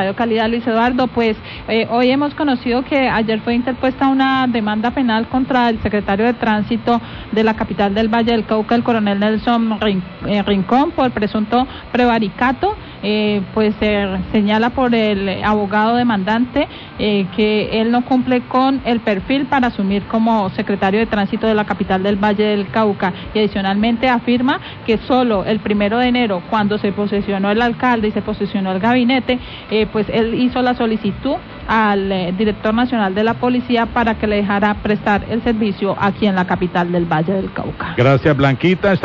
Radio Calidad, Luis Eduardo, pues hoy hemos conocido que ayer fue interpuesta una demanda penal contra el secretario de Tránsito de la capital del Valle del Cauca, el coronel Nelson Rincón, por presunto prevaricato. Pues se señala por el abogado demandante que él no cumple con el perfil para asumir como secretario de Tránsito de la capital del Valle del Cauca, y adicionalmente afirma que solo el 1 de enero, cuando se posesionó el alcalde y se posesionó el gabinete, pues él hizo la solicitud al director nacional de la policía para que le dejara prestar el servicio aquí en la capital del Valle del Cauca. Gracias, Blanquita.